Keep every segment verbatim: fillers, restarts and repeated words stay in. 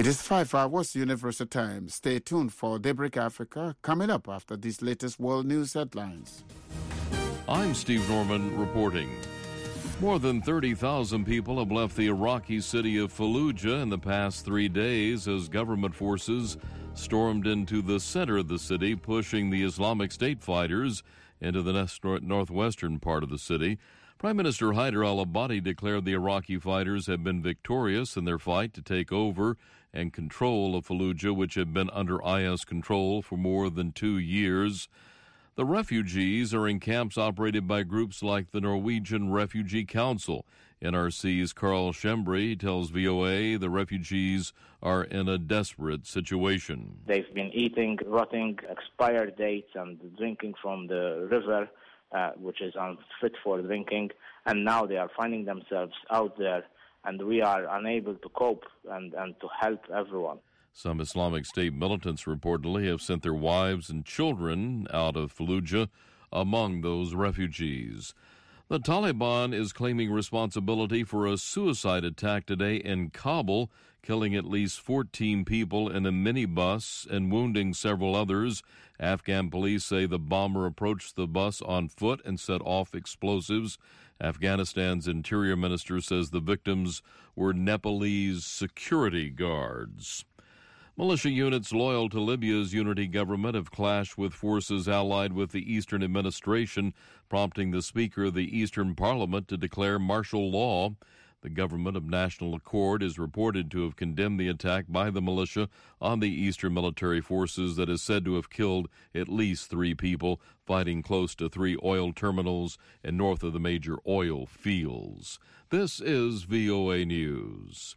This five hours Universal Time. Stay tuned for Daybreak Africa coming up after these latest world news headlines. I'm Steve Norman reporting. More than thirty thousand people have left the Iraqi city of Fallujah in the past three days as government forces stormed into the center of the city, pushing the Islamic State fighters into the northwestern part of the city. Prime Minister Haider al-Abadi declared the Iraqi fighters have been victorious in their fight to take over and control of Fallujah, which had been under I S control for more than two years. The refugees are in camps operated by groups like the Norwegian Refugee Council. N R C's Carl Schembri tells V O A the refugees are in a desperate situation. They've been eating rotting expired dates and drinking from the river, uh, which is unfit for drinking, and now they are finding themselves out there, and we are unable to cope and, and to help everyone. Some Islamic State militants reportedly have sent their wives and children out of Fallujah among those refugees. The Taliban is claiming responsibility for a suicide attack today in Kabul, killing at least fourteen people in a minibus and wounding several others. Afghan police say the bomber approached the bus on foot and set off explosives. Afghanistan's interior minister says the victims were Nepalese security guards. Militia units loyal to Libya's unity government have clashed with forces allied with the Eastern administration, prompting the Speaker of the Eastern Parliament to declare martial law. The government of national accord is reported to have condemned the attack by the militia on the Eastern military forces that is said to have killed at least three people fighting close to three oil terminals and north of the major oil fields. This is V O A News.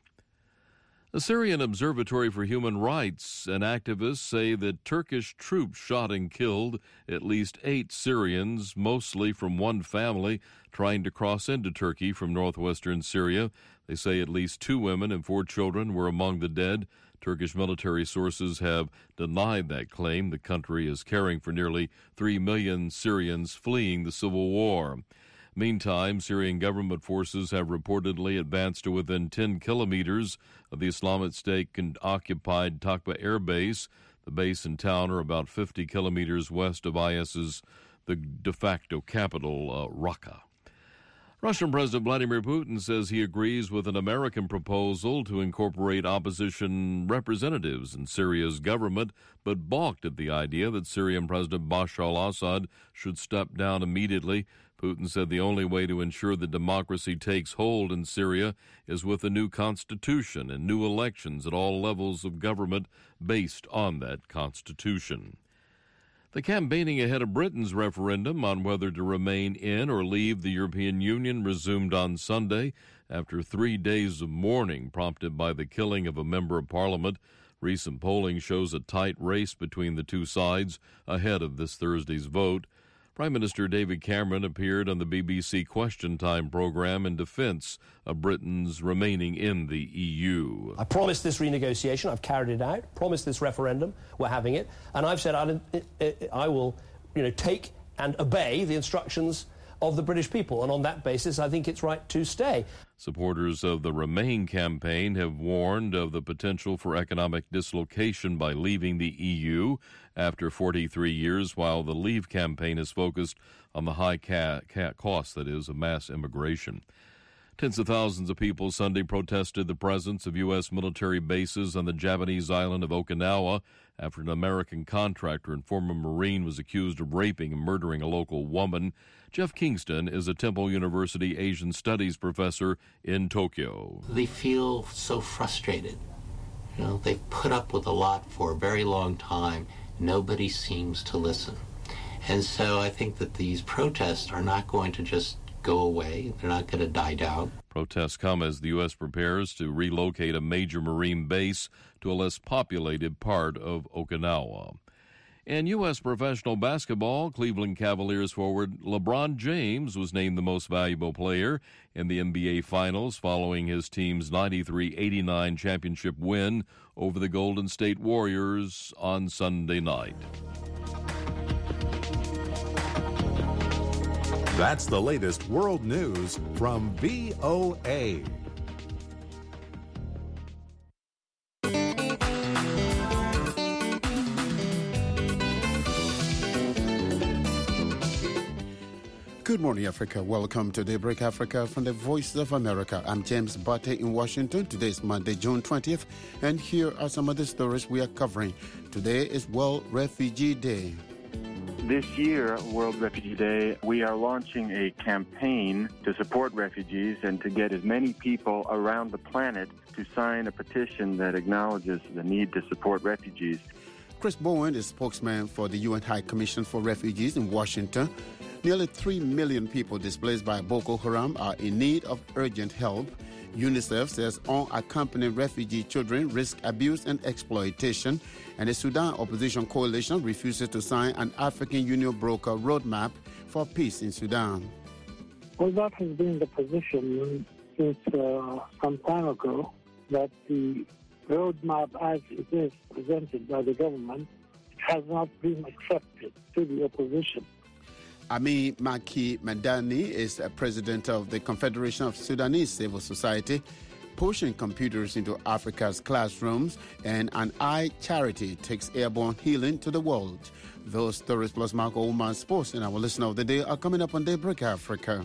The Syrian Observatory for Human Rights and activists say that Turkish troops shot and killed at least eight Syrians, mostly from one family, trying to cross into Turkey from northwestern Syria. They say at least two women and four children were among the dead. Turkish military sources have denied that claim. The country is caring for nearly three million Syrians fleeing the civil war. Meantime, Syrian government forces have reportedly advanced to within ten kilometers of the Islamic State-occupied Takba Air Base. The base and town are about fifty kilometers west of IS's the de facto capital, uh, Raqqa. Russian President Vladimir Putin says he agrees with an American proposal to incorporate opposition representatives in Syria's government, but balked at the idea that Syrian President Bashar al-Assad should step down immediately. Putin said the only way to ensure that democracy takes hold in Syria is with a new constitution and new elections at all levels of government based on that constitution. The campaigning ahead of Britain's referendum on whether to remain in or leave the European Union resumed on Sunday after three days of mourning prompted by the killing of a member of Parliament. Recent polling shows a tight race between the two sides ahead of this Thursday's vote. Prime Minister David Cameron appeared on the B B C Question Time program in defense of Britain's remaining in the E U. I promised this renegotiation, I've carried it out, promised this referendum, we're having it, and I've said I'll, I will you know, take and obey the instructions of the British people, and on that basis I think it's right to stay. Supporters of the Remain campaign have warned of the potential for economic dislocation by leaving the E U after forty-three years, while the Leave campaign is focused on the high ca- ca- cost, that is, of mass immigration. Tens of thousands of people Sunday protested the presence of U S military bases on the Japanese island of Okinawa after an American contractor and former Marine was accused of raping and murdering a local woman. Jeff Kingston is a Temple University Asian Studies professor in Tokyo. They feel so frustrated. You know, they've put up with a lot for a very long time. Nobody seems to listen. And so I think that these protests are not going to just go away. They're not going to die down. Protests come as the U S prepares to relocate a major Marine base to a less populated part of Okinawa. In U S professional basketball, Cleveland Cavaliers forward LeBron James was named the most valuable player in the N B A Finals following his team's ninety-three eighty-nine championship win over the Golden State Warriors on Sunday night. That's the latest world news from V O A. Good morning, Africa. Welcome to Daybreak Africa from the Voice of America. I'm James Butte in Washington. Today is Monday, June twentieth, and here are some of the stories we are covering. Today is World Refugee Day. This year, World Refugee Day, we are launching a campaign to support refugees and to get as many people around the planet to sign a petition that acknowledges the need to support refugees. Chris Bowen is spokesman for the U N High Commission for Refugees in Washington. Nearly three million people displaced by Boko Haram are in need of urgent help. UNICEF says unaccompanied refugee children risk abuse and exploitation. And the Sudan Opposition Coalition refuses to sign an African Union broker roadmap for peace in Sudan. Well, that has been the position since uh, some time ago, that the roadmap as it is presented by the government has not been accepted to the opposition. Ami Maki Madani is a president of the Confederation of Sudanese Civil Society, pushing computers into Africa's classrooms, and an eye charity takes airborne healing to the world. Those stories plus Marco Oman Sports and our listener of the day are coming up on Daybreak Africa.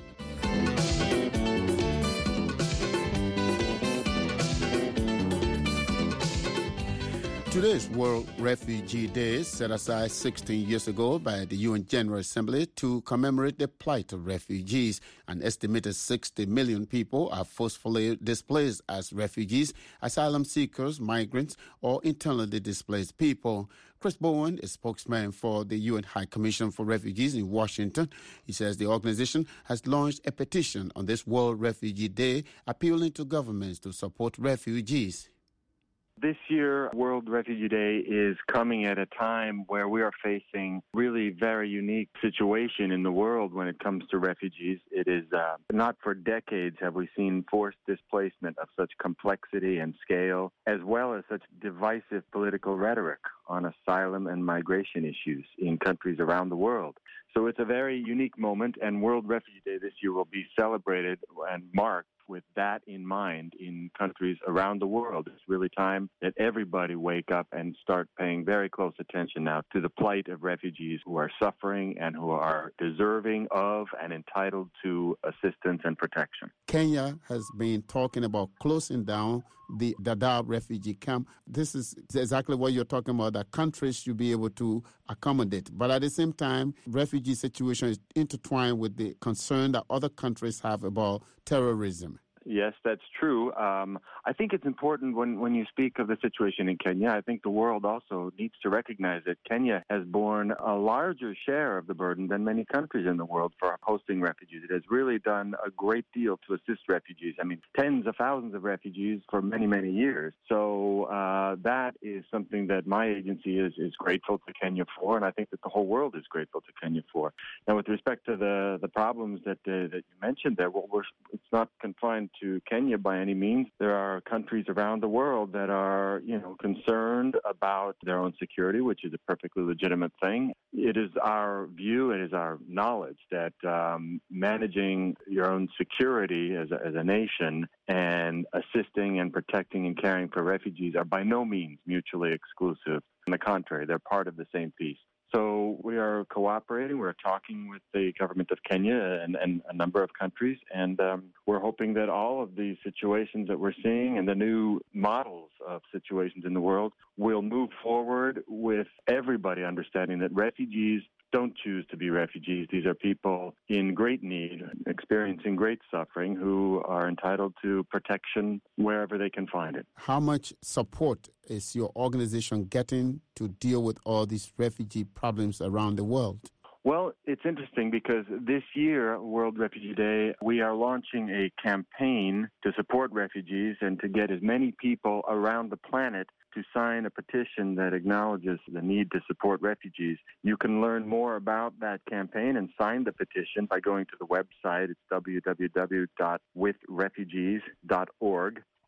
Today's World Refugee Day, set aside sixteen years ago by the U N General Assembly to commemorate the plight of refugees. An estimated sixty million people are forcefully displaced as refugees, asylum seekers, migrants, or internally displaced people. Chris Bowen is spokesman for the U N High Commission for Refugees in Washington. He says the organization has launched a petition on this World Refugee Day, appealing to governments to support refugees. This year, World Refugee Day is coming at a time where we are facing really very unique situation in the world when it comes to refugees. It is uh, not for decades have we seen forced displacement of such complexity and scale, as well as such divisive political rhetoric on asylum and migration issues in countries around the world. So it's a very unique moment, and World Refugee Day this year will be celebrated and marked with that in mind in countries around the world. It's really time that everybody wake up and start paying very close attention now to the plight of refugees who are suffering and who are deserving of and entitled to assistance and protection. Kenya has been talking about closing down the Dadaab refugee camp. This is exactly what you're talking about, that countries should be able to accommodate. But at the same time, refugee situation is intertwined with the concern that other countries have about terrorism. Yes, that's true. Um, I think it's important when, when you speak of the situation in Kenya, I think the world also needs to recognize that Kenya has borne a larger share of the burden than many countries in the world for hosting refugees. It has really done a great deal to assist refugees. I mean, tens of thousands of refugees for many, many years. So uh, that is something that my agency is, is grateful to Kenya for, and I think that the whole world is grateful to Kenya for. Now, with respect to the, the problems that, uh, that you mentioned there, well, we're, it's not confined to Kenya by any means. There are countries around the world that are, you know, concerned about their own security, which is a perfectly legitimate thing. It is our view, it is our knowledge that um, managing your own security as a, as a nation and assisting and protecting and caring for refugees are by no means mutually exclusive. On the contrary, they're part of the same piece. So we are cooperating. We're talking with the government of Kenya and, and a number of countries, and um, we're hoping that all of these situations that we're seeing and the new models of situations in the world will move forward with everybody understanding that refugees don't choose to be refugees. These are people in great need, experiencing great suffering, who are entitled to protection wherever they can find it. How much support is your organization getting to deal with all these refugee problems around the world? Well, it's interesting because this year, World Refugee Day, we are launching a campaign to support refugees and to get as many people around the planet to sign a petition that acknowledges the need to support refugees. You can learn more about that campaign and sign the petition by going to the website. It's w w w dot with refugees dot org.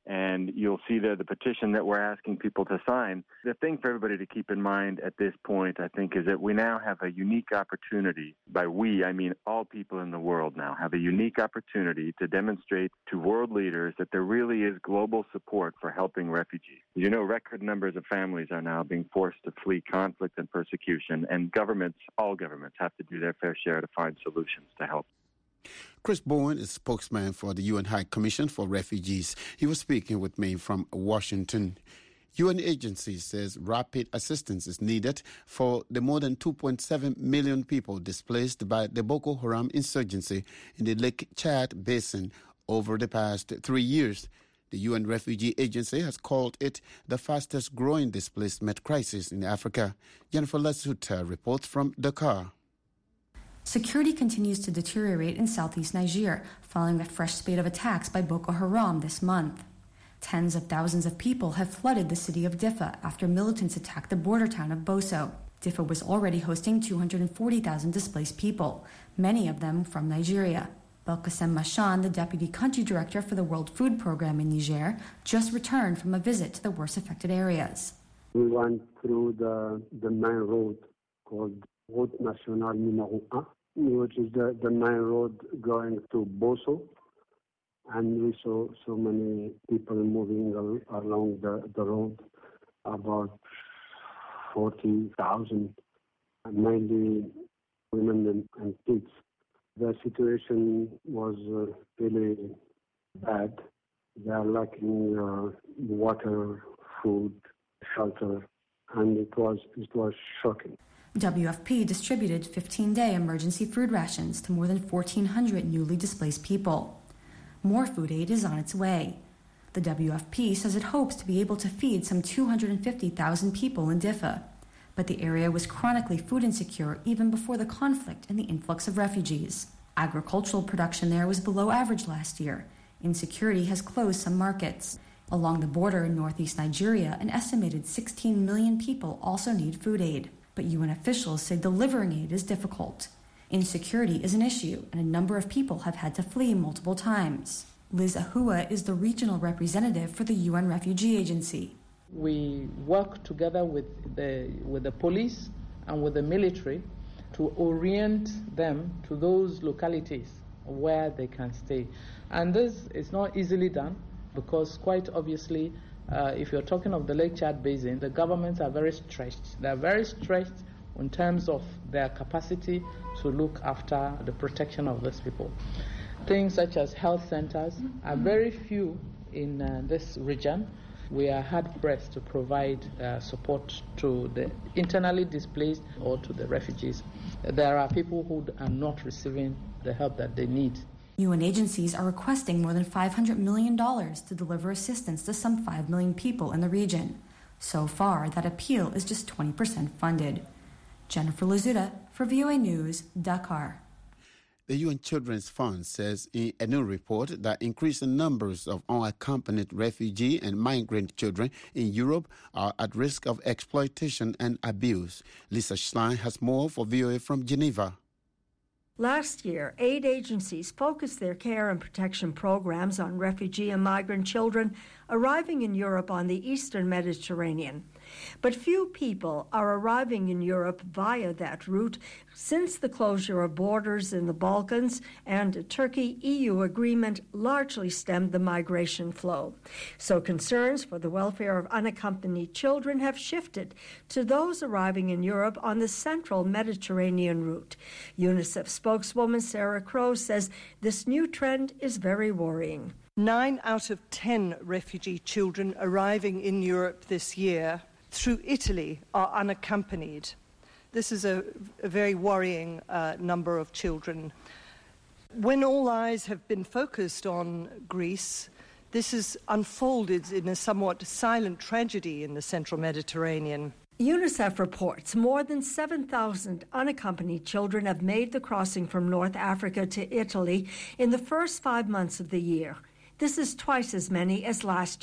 And you'll see there the petition that we're asking people to sign. The thing for everybody to keep in mind at this point, I think, is that we now have a unique opportunity. By we, I mean all people in the world now have a unique opportunity to demonstrate to world leaders that there really is global support for helping refugees. You know, record numbers of families are now being forced to flee conflict and persecution, and governments, all governments, have to do their fair share to find solutions to help. Chris Bowen is spokesman for the U N High Commission for Refugees. He was speaking with me from Washington. U N agency says rapid assistance is needed for the more than two point seven million people displaced by the Boko Haram insurgency in the Lake Chad Basin over the past three years. The U N Refugee Agency has called it the fastest growing displacement crisis in Africa. Jennifer Lasuta reports from Dakar. Security continues to deteriorate in southeast Niger following a fresh spate of attacks by Boko Haram this month. Tens of thousands of people have flooded the city of Diffa after militants attacked the border town of Boso. Diffa was already hosting two hundred forty thousand displaced people, many of them from Nigeria. Belkacem Machan, the deputy country director for the World Food Program in Niger, just returned from a visit to the worst affected areas. We went through the, the main road called Route Nationale Numéro one, which is the, the main road going to Boso. And we saw so many people moving al- along the, the road, about forty thousand, mainly women and, and kids. The situation was uh, really bad. They are lacking uh, water, food, shelter, and it was it was shocking. W F P distributed fifteen-day emergency food rations to more than fourteen hundred newly displaced people. More food aid is on its way. The W F P says it hopes to be able to feed some two hundred fifty thousand people in Diffa. But the area was chronically food insecure even before the conflict and the influx of refugees. Agricultural production there was below average last year. Insecurity has closed some markets. Along the border in northeast Nigeria, an estimated sixteen million people also need food aid. But U N officials say delivering aid is difficult. Insecurity is an issue, and a number of people have had to flee multiple times. Liz Ahua is the regional representative for the U N Refugee Agency. We work together with the, with the police and with the military to orient them to those localities where they can stay. And this is not easily done because quite obviously, uh, if you're talking of the Lake Chad Basin, the governments are very stretched. They're very stretched in terms of their capacity to look after the protection of these people. Things such as health centers are very few in uh, this region. We are hard-pressed to provide uh, support to the internally displaced or to the refugees. There are people who are not receiving the help that they need. U N agencies are requesting more than five hundred million dollars to deliver assistance to some five million people in the region. So far, that appeal is just twenty percent funded. Jennifer Lazuta for V O A News, Dakar. The U N Children's Fund says in a new report that increasing numbers of unaccompanied refugee and migrant children in Europe are at risk of exploitation and abuse. Lisa Schlein has more for V O A from Geneva. Last year, aid agencies focused their care and protection programs on refugee and migrant children arriving in Europe on the eastern Mediterranean. But few people are arriving in Europe via that route since the closure of borders in the Balkans and a Turkey-E U agreement largely stemmed the migration flow. So concerns for the welfare of unaccompanied children have shifted to those arriving in Europe on the central Mediterranean route. UNICEF spokeswoman Sarah Crowe says this new trend is very worrying. Nine out of ten refugee children arriving in Europe this year through Italy are unaccompanied. This is a, a very worrying uh, number of children. When all eyes have been focused on Greece, this has unfolded in a somewhat silent tragedy in the central Mediterranean. UNICEF reports more than seven thousand unaccompanied children have made the crossing from North Africa to Italy in the first five months of the year. This is twice as many as last year.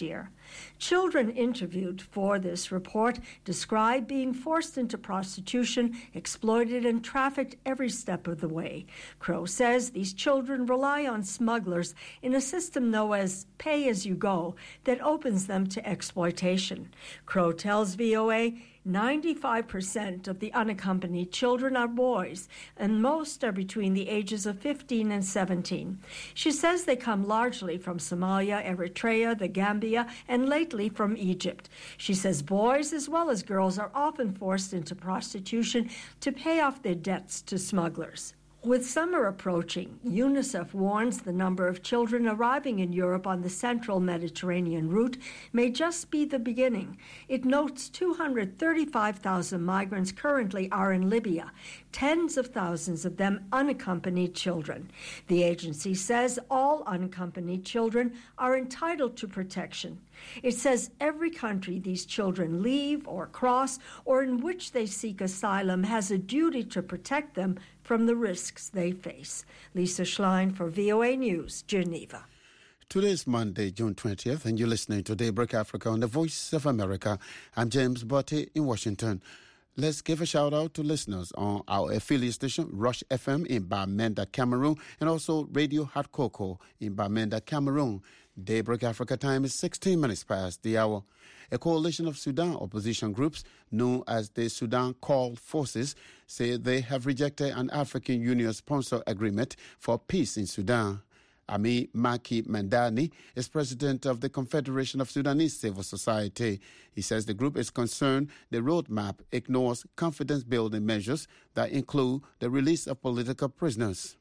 Children interviewed for this report describe being forced into prostitution, exploited, and trafficked every step of the way. Crow says these children rely on smugglers in a system known as pay-as-you-go that opens them to exploitation. Crow tells V O A ninety-five percent of the unaccompanied children are boys, and most are between the ages of fifteen and seventeen. She says they come largely from Somalia, Eritrea, the Gambia, and lately from Egypt. She says boys as well as girls are often forced into prostitution to pay off their debts to smugglers. With summer approaching, UNICEF warns the number of children arriving in Europe on the central Mediterranean route may just be the beginning. It notes two hundred thirty-five thousand migrants currently are in Libya, tens of thousands of them unaccompanied children. The agency says all unaccompanied children are entitled to protection. It says every country these children leave or cross or in which they seek asylum has a duty to protect them from the risks they face. Lisa Schlein for V O A News, Geneva. Today is Monday, June twentieth, and you're listening to Daybreak Africa on the Voice of America. I'm James Botte in Washington. Let's give a shout-out to listeners on our affiliate station, Rush F M in Bamenda, Cameroon, and also Radio Hot Cocoa in Bamenda, Cameroon. Daybreak Africa time is sixteen minutes past the hour. A coalition of Sudan opposition groups, known as the Sudan Call Forces, say they have rejected an African Union-sponsored agreement for peace in Sudan. Ami Maki Mandani is president of the Confederation of Sudanese Civil Society. He says the group is concerned the roadmap ignores confidence-building measures that include the release of political prisoners.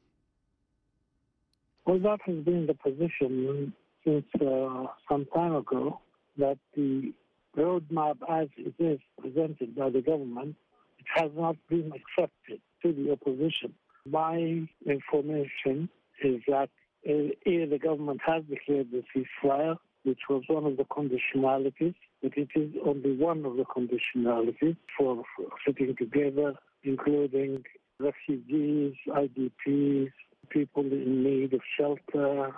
Well, that has been the position since uh, some time ago, that the roadmap as it is presented by the government, it has not been accepted to the opposition. My information is that uh, here the government has declared the ceasefire, which was one of the conditionalities, but it is only one of the conditionalities for, for sitting together, including refugees, I D Ps, people in need of shelter,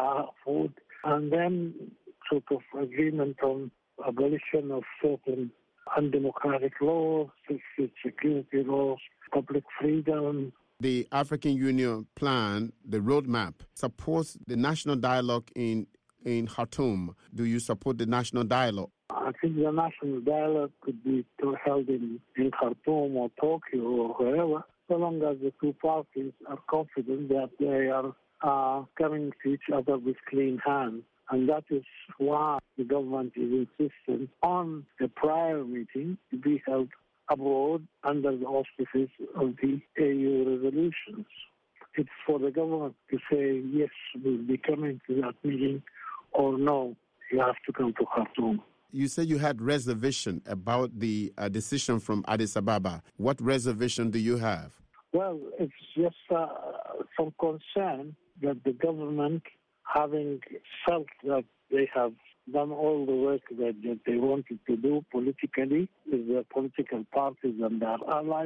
food, and then sort of agreement on abolition of certain undemocratic laws, security laws, public freedom. The African Union plan, the roadmap, supports the national dialogue in, in Khartoum. Do you support the national dialogue? I think the national dialogue could be held in, in Khartoum or Tokyo or wherever, so long as the two parties are confident that they are uh, coming to each other with clean hands. And that is why the government is insistent on a prior meeting to be held abroad under the auspices of the A U resolutions. It's for the government to say, yes, we'll be coming to that meeting, or no, you have to come to Khartoum. You said you had reservation about the uh, decision from Addis Ababa. What reservation do you have? Well, it's just uh, some concern that the government, having felt that they have done all the work that, that they wanted to do politically with their political parties and their allies,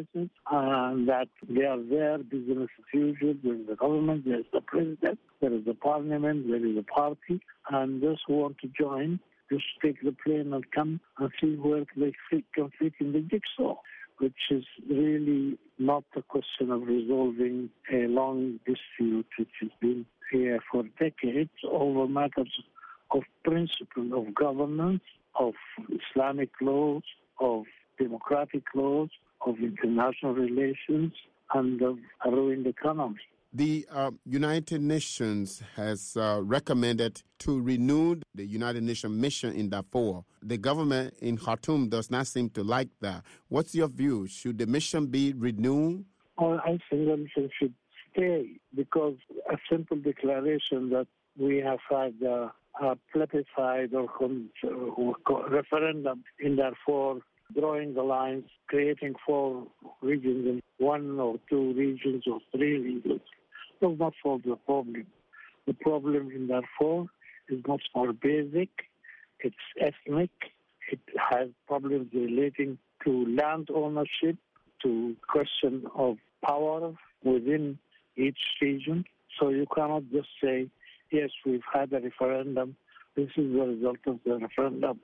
and that they are there, business as usual. There is the government, there is the president, there is the parliament, there is a party, and those who want to join just take the plane and come and see where they fit, can fit in the jigsaw, which is really not a question of resolving a long dispute which has been here for decades over matters of principle of governance, of Islamic laws, of democratic laws, of international relations, and of a ruined economy. The uh, United Nations has uh, recommended to renew the United Nations mission in Darfur. The government in Khartoum does not seem to like that. What's your view? Should the mission be renewed? Oh, I think the mission should stay, because a simple declaration that we have had uh, a plebiscite or, con- or co- referendum in Darfur, drawing the lines, creating four regions in one or two regions or three regions, does not solve the problem. The problem in Darfur is much more basic. It's ethnic. It has problems relating to land ownership, to question of power within each region. So you cannot just say, yes, we've had a referendum, This is the result of the referendum.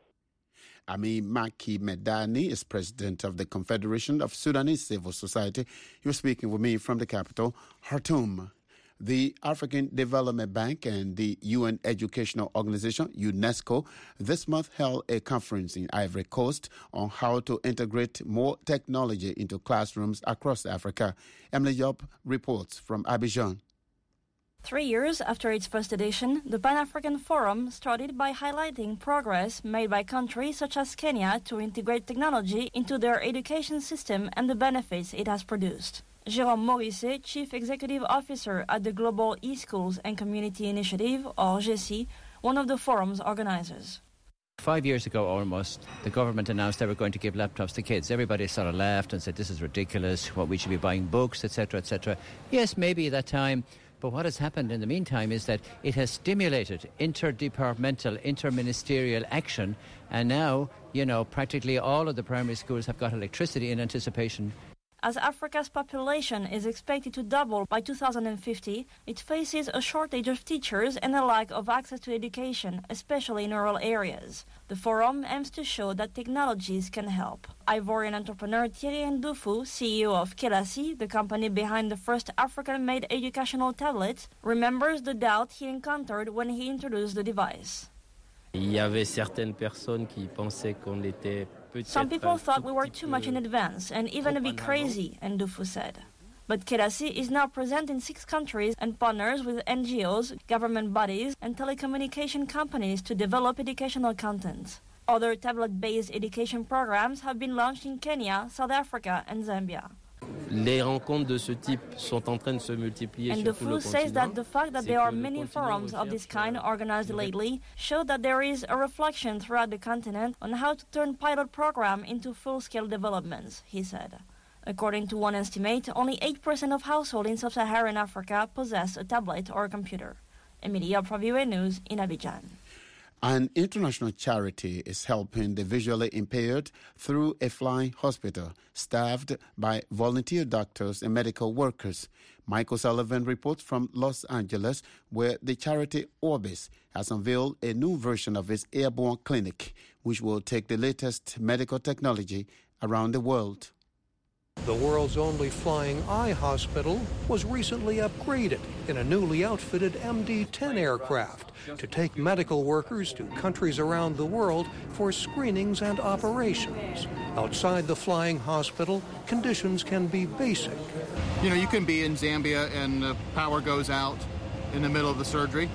Ami Maki Medani is president of the Confederation of Sudanese Civil Society. You're speaking with me from the capital, Khartoum. The African Development Bank and the U N Educational Organization, UNESCO, this month held a conference in Ivory Coast on how to integrate more technology into classrooms across Africa. Emily Yop reports from Abidjan. Three years after its first edition, the Pan-African Forum started by highlighting progress made by countries such as Kenya to integrate technology into their education system and the benefits it has produced. Jérôme Morisset, Chief Executive Officer at the Global E-Schools and Community Initiative, or G E C, one of the forum's organizers. Five years ago almost, the government announced they were going to give laptops to kids. Everybody sort of laughed and said, this is ridiculous, what we should be buying books, et cetera, et cetera. Yes, maybe at that time, but what has happened in the meantime is that it has stimulated interdepartmental, interministerial action, and now, you know, practically all of the primary schools have got electricity in anticipation. As Africa's population is expected to double by two thousand fifty, it faces a shortage of teachers and a lack of access to education, especially in rural areas. The forum aims to show that technologies can help. Ivorian entrepreneur Thierry Ndufu, C E O of Kelasi, the company behind the first African-made educational tablet, remembers the doubt he encountered when he introduced the device. Il y avait certaines personnes qui pensaient qu'on était Some people thought we were too much in advance and even a bit crazy, Ndufu said. But Kelasi is now present in six countries and partners with N G Os, government bodies and telecommunication companies to develop educational content. Other tablet-based education programs have been launched in Kenya, South Africa and Zambia. Les rencontres de ce type sont en train de se multiplier and sur tout le continent. says that the fact that there are many forums of this kind organized lately show that there is a reflection throughout the continent on how to turn pilot program into full-scale developments, he said. According to one estimate, only eight percent of households in sub-Saharan Africa possess a tablet or a computer. Emilia Praviwe News in Abidjan. An international charity is helping the visually impaired through a flying hospital staffed by volunteer doctors and medical workers. Michael Sullivan reports from Los Angeles, where the charity Orbis has unveiled a new version of its airborne clinic, which will take the latest medical technology around the world. The world's only flying eye hospital was recently upgraded in a newly outfitted M D ten aircraft to take medical workers to countries around the world for screenings and operations. Outside the flying hospital, conditions can be basic. You know, you can be in Zambia and the power goes out in the middle of the surgery.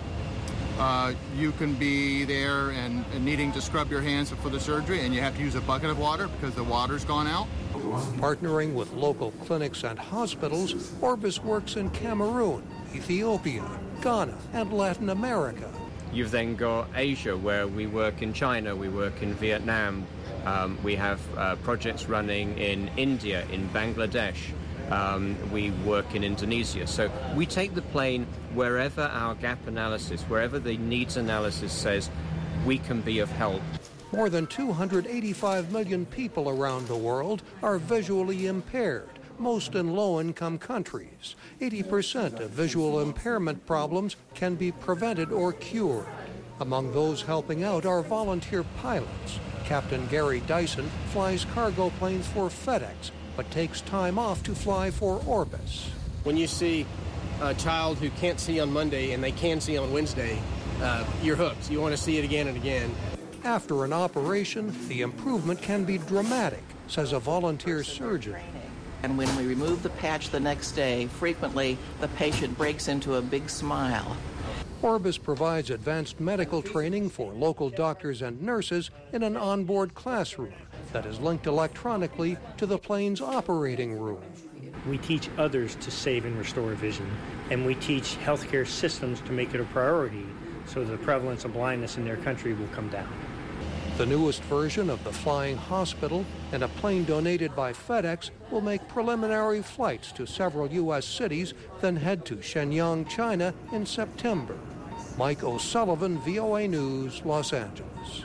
Uh, you can be there and, and needing to scrub your hands before the surgery, and you have to use a bucket of water because the water's gone out. Partnering with local clinics and hospitals, Orbis works in Cameroon, Ethiopia, Ghana, and Latin America. You've then got Asia, where we work in China, we work in Vietnam, um, we have uh, projects running in India, in Bangladesh. Um, we work in Indonesia. So we take the plane wherever our gap analysis, wherever the needs analysis says we can be of help. More than two hundred eighty-five million people around the world are visually impaired, most in low-income countries. eighty percent of visual impairment problems can be prevented or cured. Among those helping out are volunteer pilots. Captain Gary Dyson flies cargo planes for FedEx, but takes time off to fly for Orbis. When you see a child who can't see on Monday and they can see on Wednesday, uh, you're hooked. You want to see it again and again. After an operation, the improvement can be dramatic, says a volunteer surgeon. And when we remove the patch the next day, frequently the patient breaks into a big smile. Orbis provides advanced medical training for local doctors and nurses in an onboard classroom that is linked electronically to the plane's operating room. We teach others to save and restore vision, and we teach healthcare systems to make it a priority so the prevalence of blindness in their country will come down. The newest version of the flying hospital and a plane donated by FedEx will make preliminary flights to several U S cities, then head to Shenyang, China in September. Mike O'Sullivan, V O A News, Los Angeles.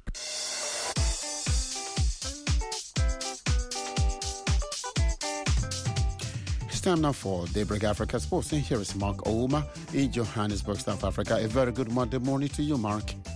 It's time now for Daybreak Africa Sports, and here is Mark Ouma in Johannesburg, South Africa. A very good Monday morning to you, Mark.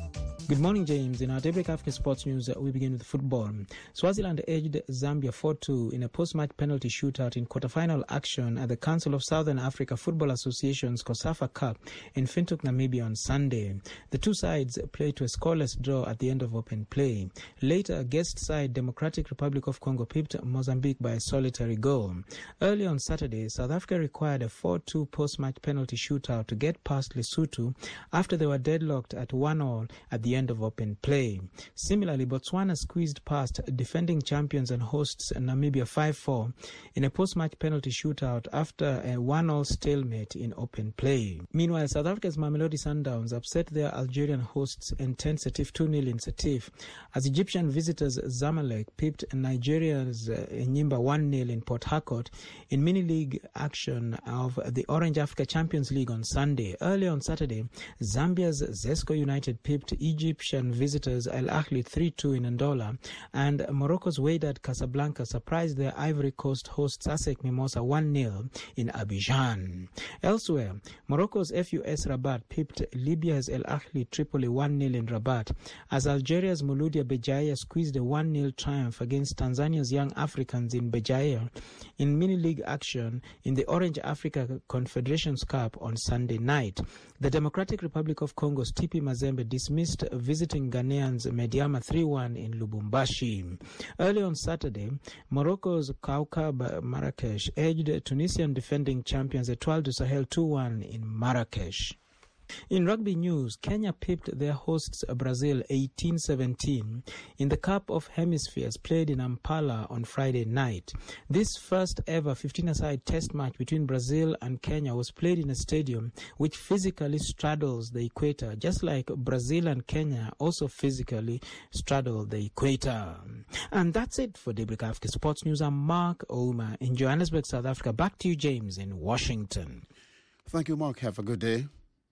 Good morning, James. In our Daybreak Africa Sports News, we begin with football. Swaziland edged Zambia four two in a post-match penalty shootout in quarter-final action at the Council of Southern Africa Football Association's COSAFA Cup in Windhoek, Namibia on Sunday. The two sides played to a scoreless draw at the end of open play. Later, guest side Democratic Republic of Congo pipped Mozambique by a solitary goal. Early on Saturday, South Africa required a four two post-match penalty shootout to get past Lesotho after they were deadlocked at one all at the end of open play. Similarly, Botswana squeezed past defending champions and hosts Namibia five four in a post-match penalty shootout after a one all stalemate in open play. Meanwhile, South Africa's Mamelodi Sundowns upset their Algerian hosts and ten Setif two nil in Setif as Egyptian visitors Zamalek pipped Nigeria's uh, Enyimba one nil in Port Harcourt in mini-league action of the Orange Africa Champions League on Sunday. Early on Saturday, Zambia's Zesco United pipped Egyptian visitors Al Ahly three two in Ndola, and Morocco's Wydad Casablanca surprised their Ivory Coast hosts ASEC Mimosa one nil in Abidjan. Elsewhere, Morocco's F U S Rabat pipped Libya's El Ahly Tripoli one nil in Rabat, as Algeria's Mouloudia Bejaia squeezed a one nil triumph against Tanzania's Young Africans in Bejaia in mini-league action in the Orange Africa Confederations Cup on Sunday night. The Democratic Republic of Congo's T P Mazembe dismissed visiting Ghanaians Mediama three one in Lubumbashi. Early on Saturday, Morocco's Kaukab Marrakesh edged Tunisian defending champions Etoile du Sahel two one in Marrakesh. In rugby news, Kenya pipped their hosts Brazil eighteen seventeen in the Cup of Hemispheres played in Kampala on Friday night. This first ever fifteen-a-side test match between Brazil and Kenya was played in a stadium which physically straddles the equator, just like Brazil and Kenya also physically straddle the equator. And that's it for Daybreak Africa Sports News. I'm Mark Ouma in Johannesburg, South Africa. Back to you, James, in Washington. Thank you, Mark. Have a good day.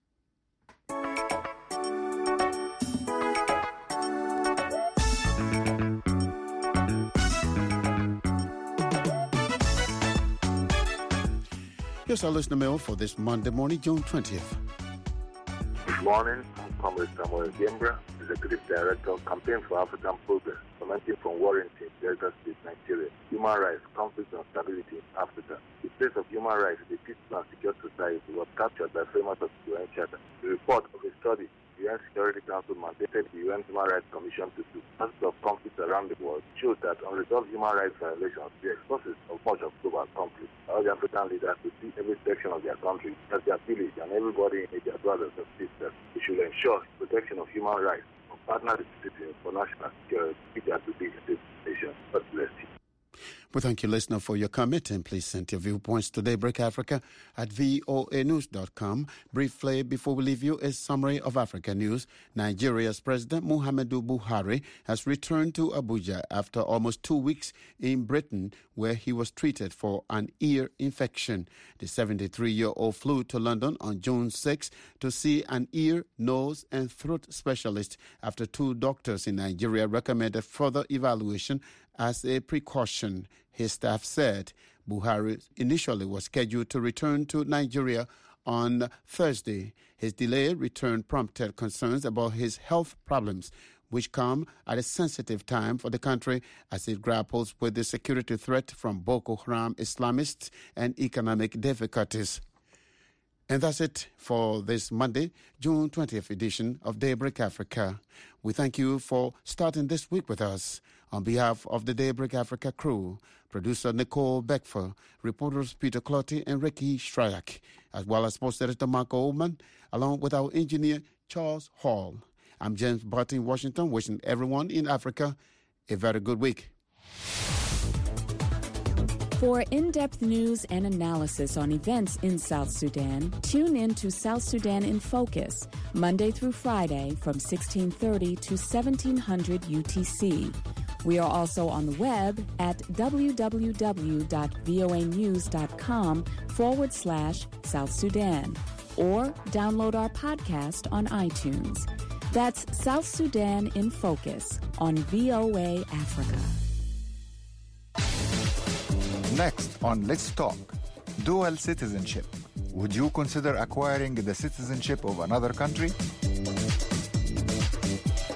Here's our listener mail for this Monday morning, June twentieth. Good morning. I'm Comrade Samuel Gembra, Executive Director of Campaign for African Progress, commenting from Warrington, Delta State, Nigeria. Human rights, conflict and stability in Africa. The place of human rights in a peaceful and secure society was captured by framers of the U N Charter. The report of a study the U N Security Council mandated the U N Human Rights Commission to do aspects of conflict around the world showed that unresolved human rights violations the causes of much of global conflict. All the African leaders to see every section of their country as their village and everybody in their brothers and sisters. We should ensure the protection of human rights and partner with citizens for national security, which are to be a nation. God bless you. We thank you, listener, for your comment, and please send your viewpoints to Daybreak Africa at voa news dot com. Briefly, before we leave you, a summary of Africa news. Nigeria's President Muhammadu Buhari has returned to Abuja after almost two weeks in Britain, where he was treated for an ear infection. The seventy-three-year-old flew to London on June sixth to see an ear, nose, and throat specialist after two doctors in Nigeria recommended further evaluation as a precaution. His staff said Buhari initially was scheduled to return to Nigeria on Thursday. His delayed return prompted concerns about his health problems, which come at a sensitive time for the country as it grapples with the security threat from Boko Haram Islamists and economic difficulties. And that's it for this Monday, June twentieth edition of Daybreak Africa. We thank you for starting this week with us. On behalf of the Daybreak Africa crew, producer Nicole Beckfer, reporters Peter Clotty and Ricky Shryak, as well as sports editor Marco Ullman, along with our engineer Charles Hall. I'm James Barton in Washington, wishing everyone in Africa a very good week. For in-depth news and analysis on events in South Sudan, tune in to South Sudan in Focus, Monday through Friday from sixteen thirty to seventeen hundred U T C. We are also on the web at www.voanews.com forward slash South Sudan, or download our podcast on iTunes. That's South Sudan in Focus on V O A Africa. Next on Let's Talk, dual citizenship. Would you consider acquiring the citizenship of another country?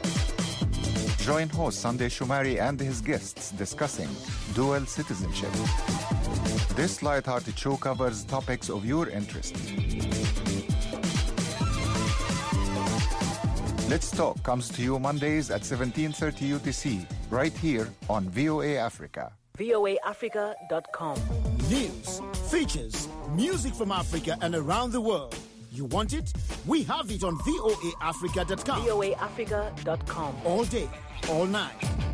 Join host Sunday Shumari and his guests discussing dual citizenship. This light-hearted show covers topics of your interest. Let's Talk comes to you Mondays at seventeen thirty U T C, right here on V O A Africa. V O A Africa dot com. News, features, music from Africa and around the world. You want it? We have it on V O A Africa dot com. V O A Africa dot com. All day, all night.